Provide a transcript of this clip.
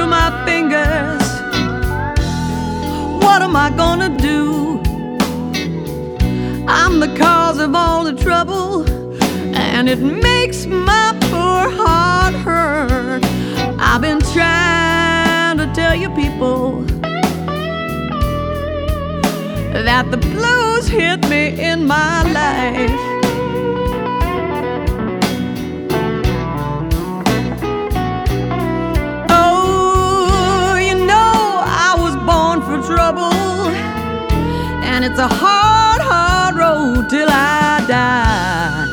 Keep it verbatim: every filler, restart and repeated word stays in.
through my fingers. What am I gonna do? I'm the cause of all the trouble, and it makes my poor heart hurt. I've been trying to tell you people that the blues hit me in my life. Oh, you know I was born for trouble, and it's a hard, hard road till I die.